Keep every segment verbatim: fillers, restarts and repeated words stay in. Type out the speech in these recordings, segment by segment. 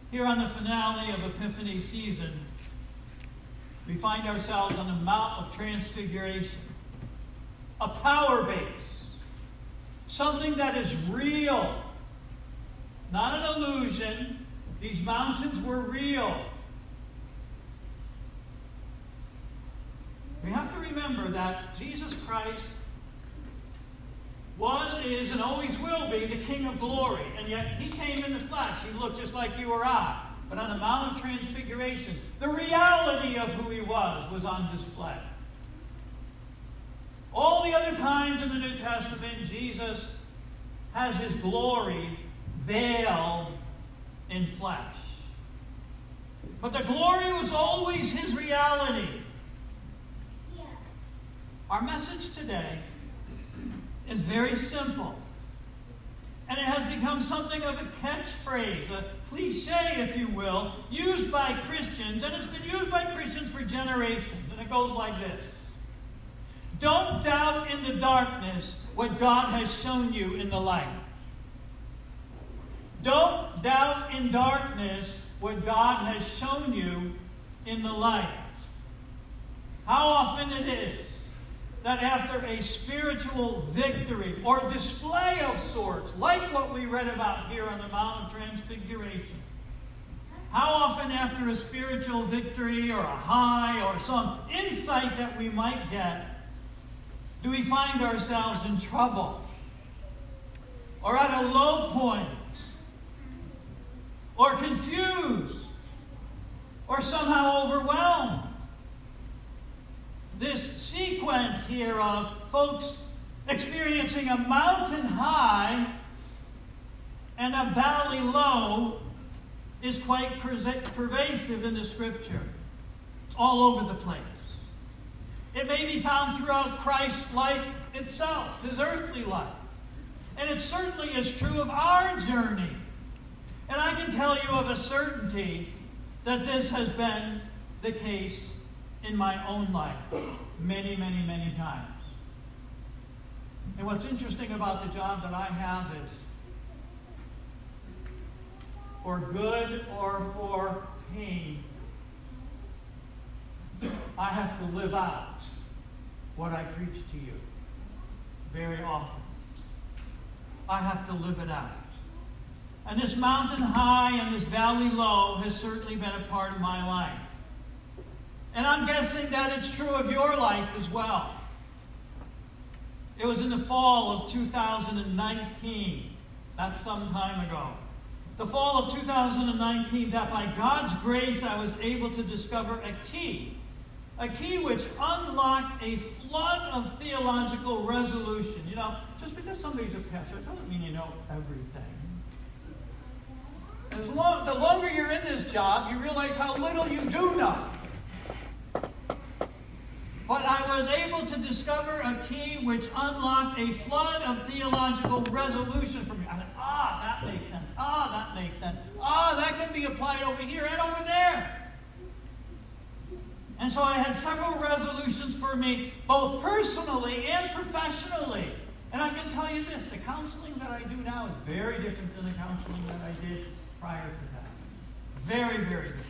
Here on the finale of Epiphany season, we find ourselves on the Mount of Transfiguration, a power base, something that is real, not an illusion. These mountains were real. We have to remember that Jesus Christ was, is, and always will be the King of glory. And yet he came in the flesh. He looked just like you or I. But on the Mount of Transfiguration, the reality of who he was was on display. All the other times in the New Testament, Jesus has his glory veiled in flesh. But the glory was always his reality. Our message today is very simple. And it has become something of a catchphrase, a cliche, if you will, used by Christians. And it's been used by Christians for generations. And it goes like this. Don't doubt in the darkness what God has shown you in the light. Don't doubt in darkness what God has shown you in the light. How often it is that after a spiritual victory or display of sorts, like what we read about here on the Mount of Transfiguration, how often after a spiritual victory or a high or some insight that we might get, do we find ourselves in trouble or at a low point or confused or somehow overwhelmed? This sequence here of folks experiencing a mountain high and a valley low is quite pervasive in the Scripture. It's all over the place. It may be found throughout Christ's life itself, his earthly life. And it certainly is true of our journey. And I can tell you of a certainty that this has been the case in my own life many, many, many times. And what's interesting about the job that I have is, for good or for pain, I have to live out what I preach to you very often. I have to live it out. And this mountain high and this valley low has certainly been a part of my life. And I'm guessing that it's true of your life as well. It was in the fall of two thousand nineteen, that's some time ago. The fall of two thousand nineteen, that by God's grace I was able to discover a key. A key which unlocked a flood of theological resolution. You know, just because somebody's a pastor, it doesn't mean you know everything. As long, the longer you're in this job, you realize how little you do know. But I was able to discover a key which unlocked a flood of theological resolution for me. I thought, ah, that makes sense. Ah, that makes sense. Ah, that can be applied over here and over there. And so I had several resolutions for me, both personally and professionally. And I can tell you this, the counseling that I do now is very different than the counseling that I did prior to that. Very, very different.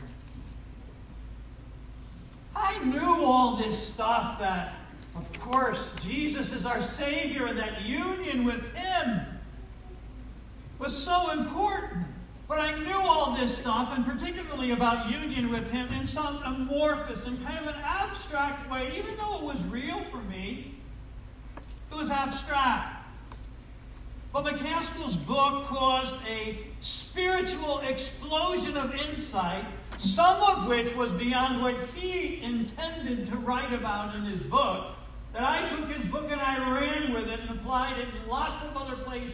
I knew all this stuff, that, of course, Jesus is our Savior, and that union with Him was so important. But I knew all this stuff, and particularly about union with Him, in some amorphous and kind of an abstract way. Even though it was real for me, it was abstract. But McCaskill's book caused a spiritual explosion of insight, some of which was beyond what he intended to write about in his book, that I took his book and I ran with it and applied it in lots of other places,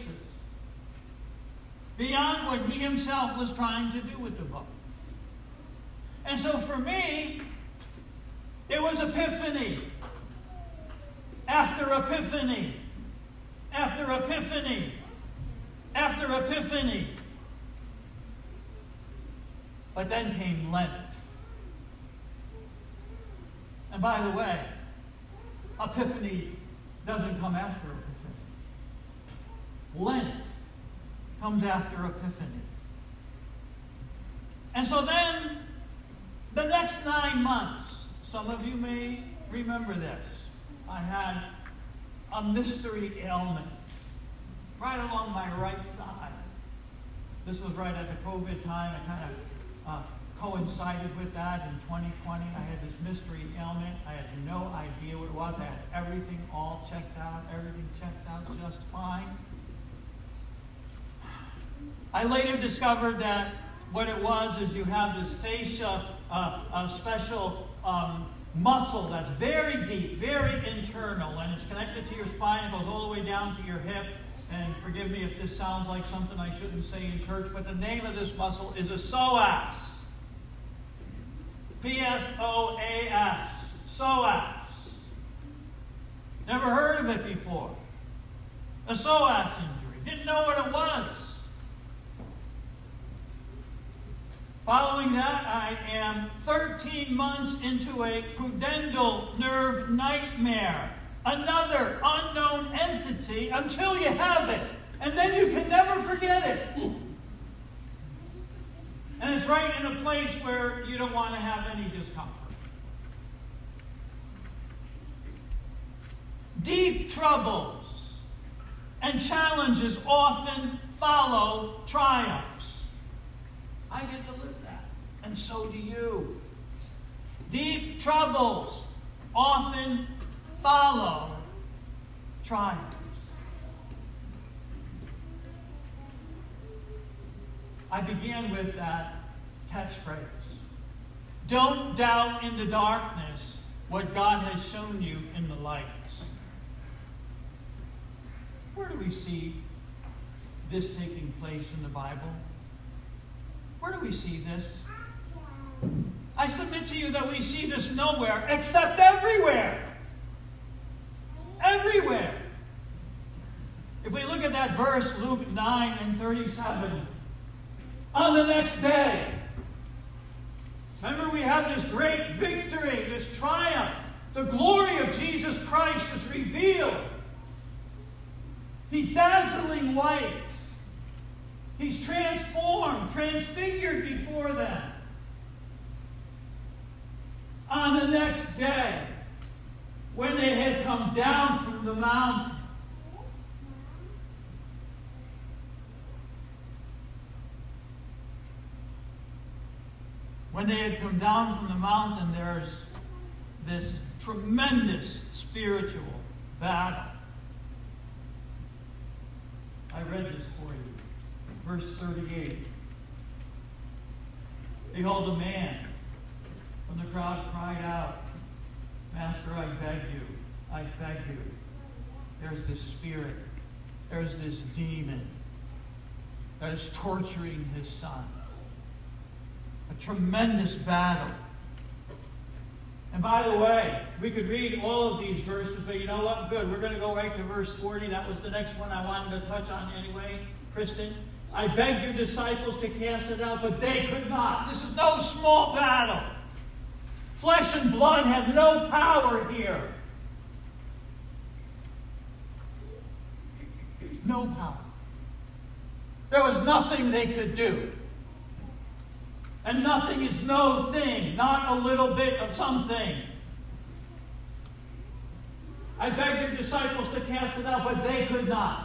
beyond what he himself was trying to do with the book. And so for me, it was epiphany after epiphany after epiphany after epiphany. But then came Lent. And by the way, Epiphany doesn't come after Epiphany. Lent comes after Epiphany. And so then, the next nine months, some of you may remember this, I had a mystery ailment right along my right side. This was right at the COVID time. It kind of uh, coincided with that in twenty twenty. I had this mystery ailment. I had no idea what it was. I had everything all checked out, everything checked out just fine. I later discovered that what it was is you have this fascia, uh, a special um, muscle that's very deep, very internal, and it's connected to your spine. It goes all the way down to your hip. And forgive me if this sounds like something I shouldn't say in church, but the name of this muscle is a psoas. P S O A S. Psoas. Never heard of it before. A psoas injury. Didn't know what it was. Following that, I am thirteen months into a pudendal nerve nightmare. Another unknown entity until you have it. And then you can never forget it. And it's right in a place where you don't want to have any discomfort. Deep troubles and challenges often follow triumphs. I get to live that. And so do you. Deep troubles often follow triumphs. I began with that catchphrase. Don't doubt in the darkness what God has shown you in the light. Where do we see this taking place in the Bible? Where do we see this? I submit to you that we see this nowhere except everywhere. Everywhere. If we look at that verse, Luke nine and thirty-seven, on the next day, remember we have this great victory, this triumph. The glory of Jesus Christ is revealed. He's dazzling white. He's transformed, transfigured before them. On the next day, when they had come down from the mountain, when they had come down from the mountain, there's this tremendous spiritual battle. I read this for you. Verse thirty-eight. Behold, a man from the crowd cried out, Master, I beg you, I beg you. There's this spirit, there's this demon that is torturing his son. A tremendous battle. And by the way, we could read all of these verses, but you know what? Good. We're going to go right to verse forty. That was the next one I wanted to touch on anyway. Kristen, I begged your disciples to cast it out, but they could not. This is no small battle. Flesh and blood had no power here. No power. There was nothing they could do. And nothing is no thing, not a little bit of something. I begged your disciples to cast it out, but they could not.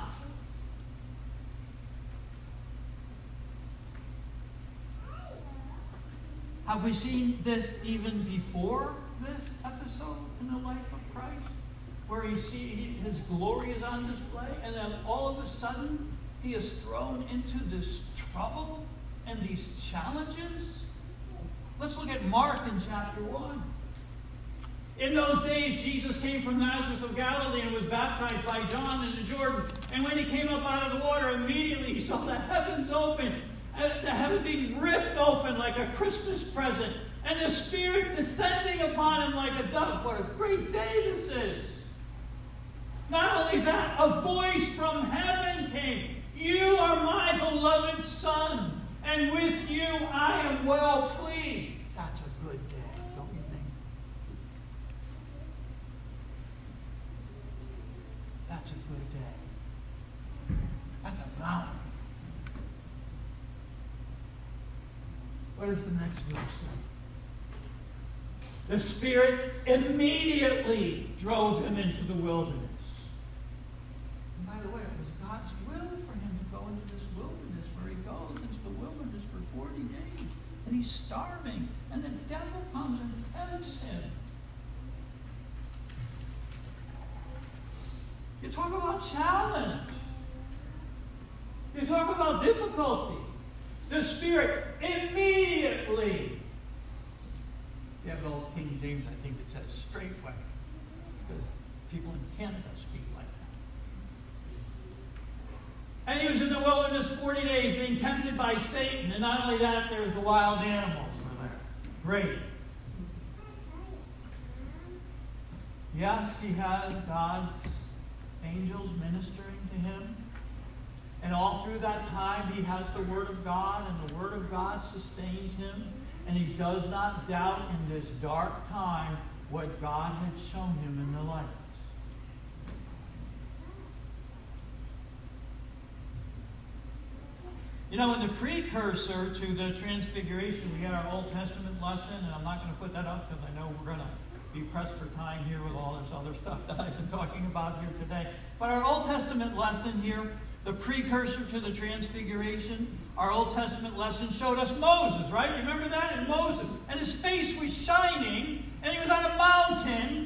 Have we seen this even before this episode in the life of Christ? Where he see his glory is on display, and then all of a sudden he is thrown into this trouble and these challenges? Let's look at Mark in chapter one. In those days, Jesus came from Nazareth of Galilee and was baptized by John in the Jordan. And when he came up out of the water, immediately he saw the heavens open, and the heaven being ripped open like a Christmas present, and the Spirit descending upon him like a dove. What a great day this is. Not only that, a voice from heaven came. You are my beloved Son, and with you I am well pleased. That's a good day, don't you think? That's a good day. That's a mountain. What does the next verse say? The Spirit immediately drove him into the wilderness. And by the way, it was God's will for him to go into this wilderness, where he goes into the wilderness for forty days. And he's starving. And the devil comes and tempts him. You talk about challenge. You talk about difficulty. The Spirit immediately. You have the old King James, I think it says straightway. Because people in Canada speak like that. And he was in the wilderness forty days being tempted by Satan. And not only that, there was the wild animals were there. Great. Yes, he has God's angels ministering to him. And all through that time, he has the Word of God, and the Word of God sustains him. And he does not doubt in this dark time what God had shown him in the light. You know, in the precursor to the Transfiguration, we had our Old Testament lesson, and I'm not going to put that up because I know we're going to be pressed for time here with all this other stuff that I've been talking about here today. But our Old Testament lesson here, the precursor to the Transfiguration, our Old Testament lesson showed us Moses, right? Remember that? And Moses. And his face was shining, and he was on a mountain.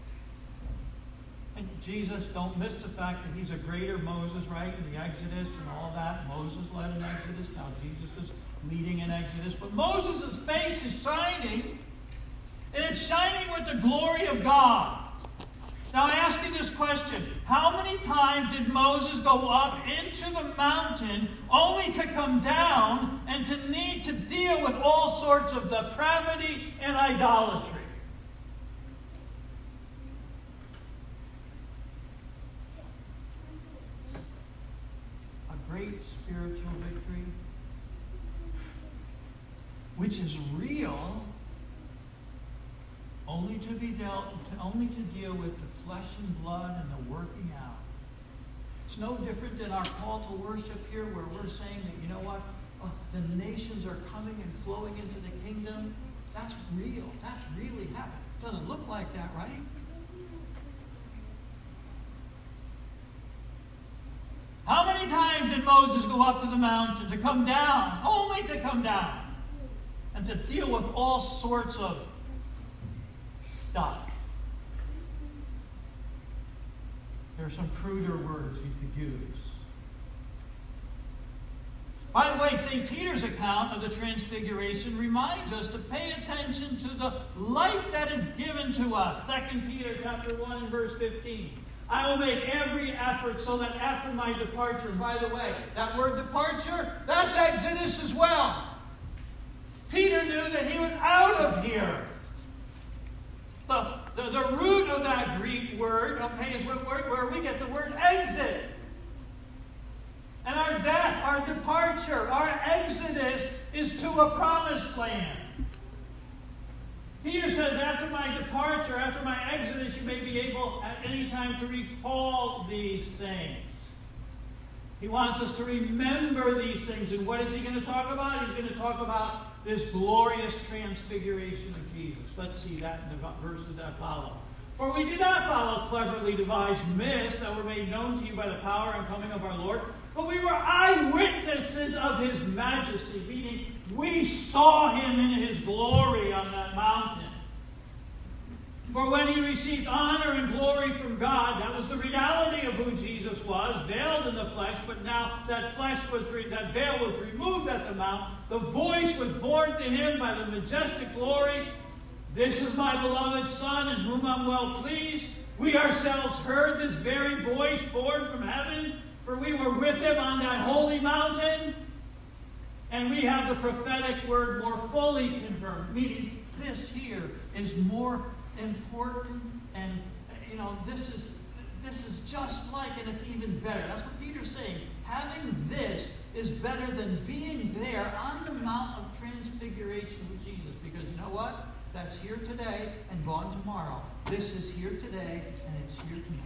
And Jesus, don't miss the fact that he's a greater Moses, right? In the Exodus and all that. Moses led an Exodus. Now Jesus is leading an Exodus. But Moses' face is shining, and it's shining with the glory of God. Now I ask you this question. How many times did Moses go up into the mountain only to come down and to need to deal with all sorts of depravity and idolatry? A great spiritual victory, which is real, only to be dealt, only to deal with the flesh and blood and the working out. It's no different than our call to worship here, where we're saying that, you know what, oh, the nations are coming and flowing into the kingdom. That's real. That's really happening. Doesn't look like that, right? How many times did Moses go up to the mountain to come down, only to come down, and to deal with all sorts of stuff? There are some cruder words you could use. By the way, Saint Peter's account of the Transfiguration reminds us to pay attention to the light that is given to us. Second Peter chapter one and verse fifteen. I will make every effort so that after my departure, by the way, that word departure, that's Exodus as well. Peter knew that he was out of here. The, the, the root of that Greek word, okay, is what word, where we get the word exit. And our death, our departure, our exodus is to a promised land. Peter says, after my departure, after my exodus, you may be able at any time to recall these things. He wants us to remember these things. And what is he going to talk about? He's going to talk about this glorious transfiguration of Jesus. Let's see that in the verses that follow. For we did not follow cleverly devised myths that were made known to you by the power and coming of our Lord, but we were eyewitnesses of his majesty, meaning we saw him in his glory on that mountain. For when he received honor and glory from God, that was the reality of who Jesus was, veiled in the flesh, but now that flesh was re- that veil was removed at the mount. The voice was borne to him by the majestic glory. This is my beloved Son, in whom I'm well pleased. We ourselves heard this very voice borne from heaven, for we were with him on that holy mountain. And we have the prophetic word more fully confirmed, meaning this here is more important, and you know, this is this is just like, and it's even better. That's what Peter's saying. Having this is better than being there on the Mount of Transfiguration with Jesus, because you know what? That's here today and gone tomorrow. This is here today and it's here tomorrow.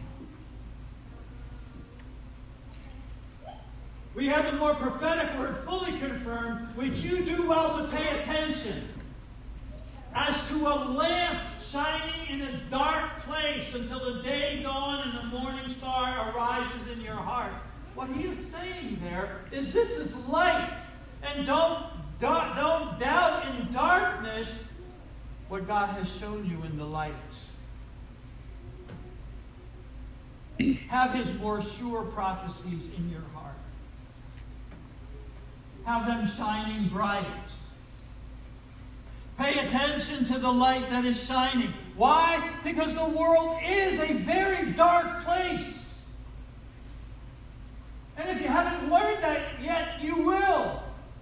We have the more prophetic word fully confirmed return, which you do well to pay attention, as to a lamp shining in a dark place until the day dawn and the morning star arises in your heart. What he is saying there is this is light. And don't, don't, don't doubt in darkness what God has shown you in the light. Have his more sure prophecies in your heart. Have them shining bright. Pay attention to the light that is shining. Why? Because the world is a very dark place. And if you haven't learned that yet, you will.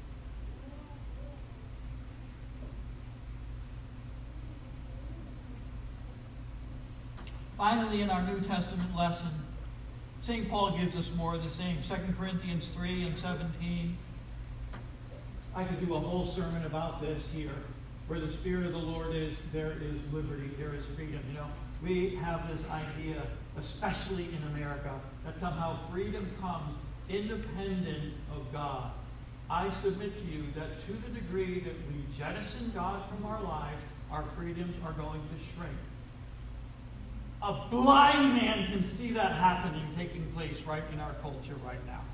Finally, in our New Testament lesson, Saint Paul gives us more of the same. Second Corinthians three and seventeen. I could do a whole sermon about this here. Where the Spirit of the Lord is, there is liberty, there is freedom. You know, we have this idea, especially in America, that somehow freedom comes independent of God. I submit to you that to the degree that we jettison God from our lives, our freedoms are going to shrink. A blind man can see that happening, taking place right in our culture right now.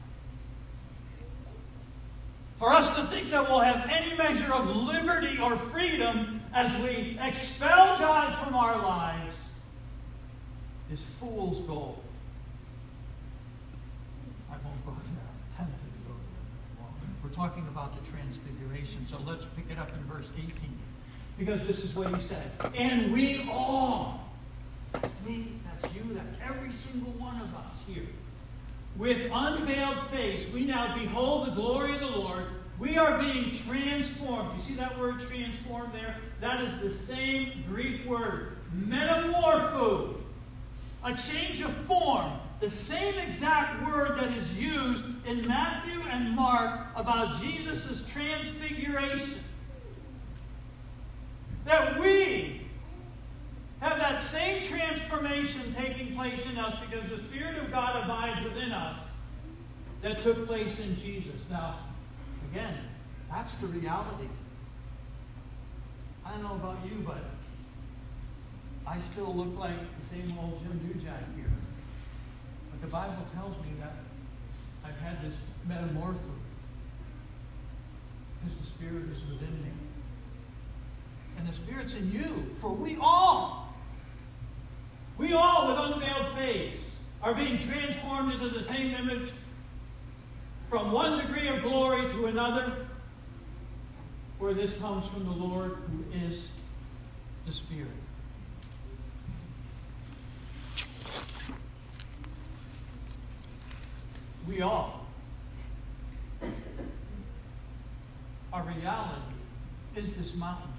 For us to think that we'll have any measure of liberty or freedom as we expel God from our lives is fool's gold. I won't go there. I'm tempted to go there. We're talking about the transfiguration, so let's pick it up in verse eighteen. Because this is what he says. And we all, me, that's you, that's every single one of us here, with unveiled face, we now behold the glory of the Lord. We are being transformed. You see that word transformed there? That is the same Greek word, metamorpho. A change of form. The same exact word that is used in Matthew and Mark about Jesus' transfiguration. That we have that same transformation taking place in us because the Spirit of God abides within us that took place in Jesus. Now, again, that's the reality. I don't know about you, but I still look like the same old Jim Dujak here. But the Bible tells me that I've had this metamorphosis because the Spirit is within me. And the Spirit's in you, for we all, we all with unveiled face are being transformed into the same image from one degree of glory to another, for this comes from the Lord who is the Spirit. We all, our reality is this mountaintop.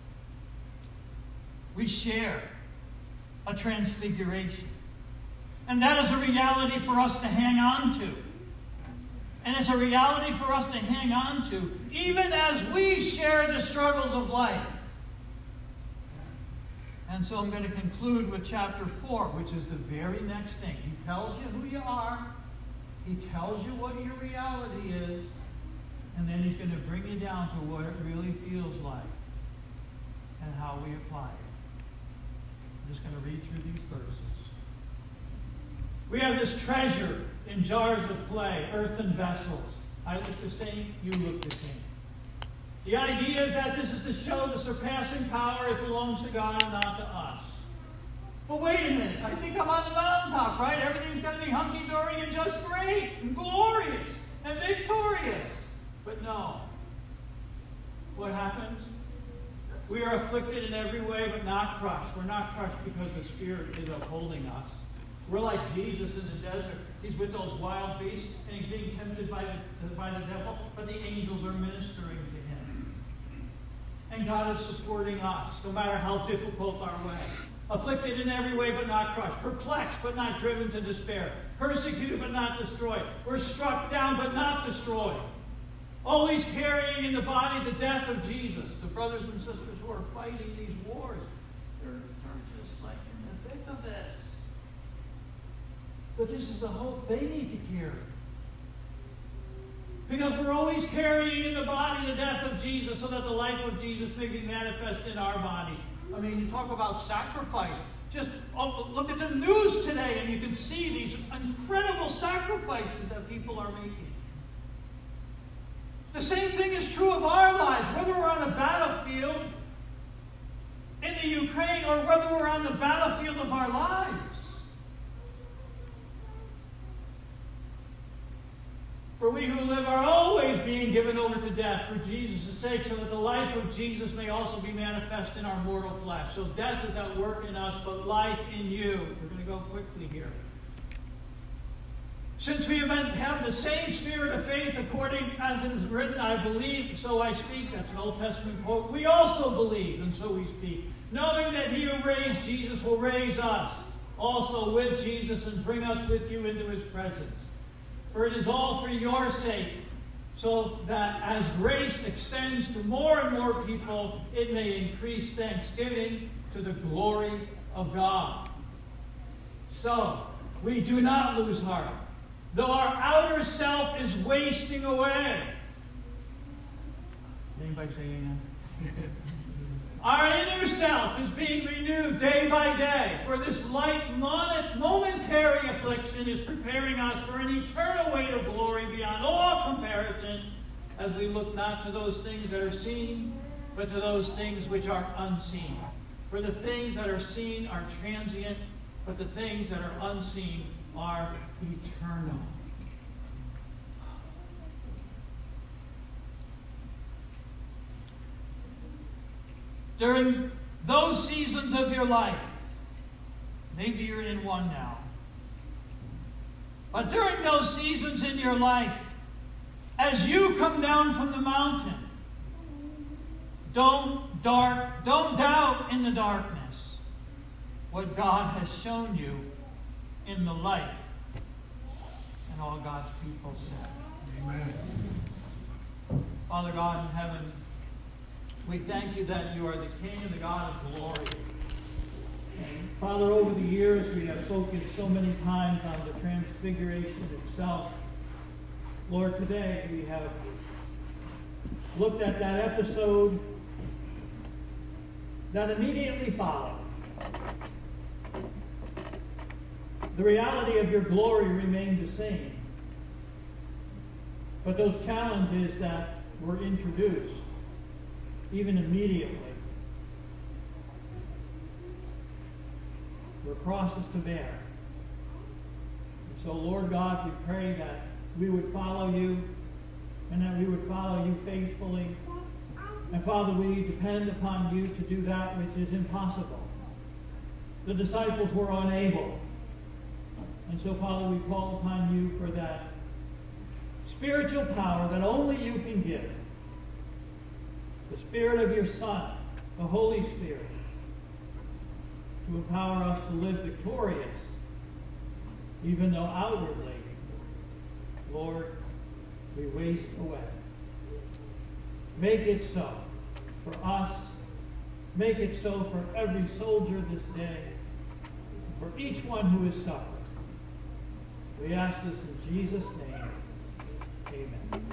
We share a transfiguration. And that is a reality for us to hang on to. And it's a reality for us to hang on to, even as we share the struggles of life. And so I'm going to conclude with chapter four, which is the very next thing. He tells you who you are. He tells you what your reality is. And then he's going to bring you down to what it really feels like and how we apply it. I'm just going to read through these verses. We have this treasure in jars of clay, earthen vessels. I look the same, you look the same. The idea is that this is to show the surpassing power. It belongs to God and not to us. But wait a minute. I think I'm on the mountaintop, right? Everything's going to be hunky-dory and just great and glorious and victorious. But no. What happens? We are afflicted in every way, but not crushed. We're not crushed because the Spirit is upholding us. We're like Jesus in the desert. He's with those wild beasts, and he's being tempted by the, by the devil, but the angels are ministering to him. And God is supporting us, no matter how difficult our way. Afflicted in every way, but not crushed. Perplexed, but not driven to despair. Persecuted, but not destroyed. We're struck down, but not destroyed. Always carrying in the body the death of Jesus. The brothers and sisters who are fighting these wars, they're, they're just like in the thick of this. But this is the hope they need to carry. Because we're always carrying in the body Jesus so that the life of Jesus may be manifest in our bodies. I mean, you talk about sacrifice. Just oh, look at the news today and you can see these incredible sacrifices that people are making. The same thing is true of our lives, whether we're on a battlefield in the Ukraine or whether we're on the battlefield of our lives. For we who live are always being given over to death for Jesus' sake, so that the life of Jesus may also be manifest in our mortal flesh. So death is at work in us, but life in you. We're going to go quickly here. Since we have the same spirit of faith, according as it is written, I believe, so I speak. That's an Old Testament quote. We also believe, and so we speak, knowing that he who raised Jesus will raise us also with Jesus and bring us with you into his presence. For it is all for your sake, so that as grace extends to more and more people, it may increase thanksgiving to the glory of God. So, we do not lose heart, though our outer self is wasting away. Anybody say amen? Our inner self is being renewed day by day, for this light momentary affliction is preparing us for an eternal weight of glory beyond all comparison, as we look not to those things that are seen, but to those things which are unseen. For the things that are seen are transient, but the things that are unseen are eternal. During those seasons of your life, maybe you're in one now, but during those seasons in your life, as you come down from the mountain, don't dark, don't doubt in the darkness what God has shown you in the light. And all God's people said, amen. Father God in heaven, we thank you that you are the King and the God of glory. And Father, over the years we have focused so many times on the transfiguration itself. Lord, today we have looked at that episode that immediately followed. The reality of your glory remained the same. But those challenges that were introduced, even immediately, were crosses to bear. And so, Lord God, we pray that we would follow you and that we would follow you faithfully. And Father, we depend upon you to do that which is impossible. The disciples were unable. And so, Father, we call upon you for that spiritual power that only you can give. The Spirit of your Son, the Holy Spirit, to empower us to live victorious, even though outwardly, Lord, we waste away. Make it so for us. Make it so for every soldier this day, for each one who is suffering. We ask this in Jesus' name. Amen.